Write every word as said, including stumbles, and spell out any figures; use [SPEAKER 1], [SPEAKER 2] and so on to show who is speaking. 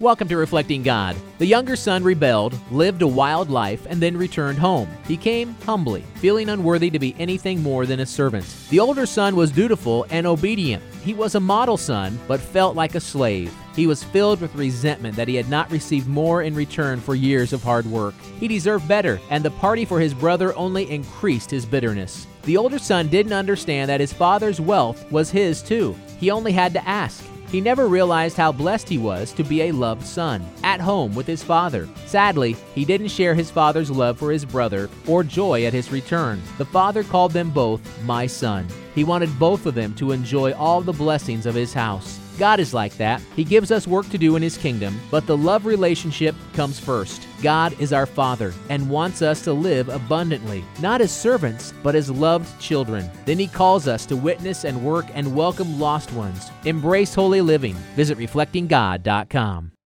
[SPEAKER 1] Welcome to Reflecting God. The younger son rebelled, lived a wild life, and then returned home. He came humbly, feeling unworthy to be anything more than a servant. The older son was dutiful and obedient. He was a model son, but felt like a slave. He was filled with resentment that he had not received more in return for years of hard work. He deserved better, and the party for his brother only increased his bitterness. The older son didn't understand that his father's wealth was his too. He only had to ask. He never realized how blessed he was to be a loved son, at home with his father. Sadly, he didn't share his father's love for his brother or joy at his return. The father called them both, "my son." He wanted both of them to enjoy all the blessings of his house. God is like that. He gives us work to do in His kingdom, but the love relationship comes first. God is our Father and wants us to live abundantly, not as servants, but as loved children. Then He calls us to witness and work and welcome lost ones. Embrace holy living. Visit reflecting god dot com.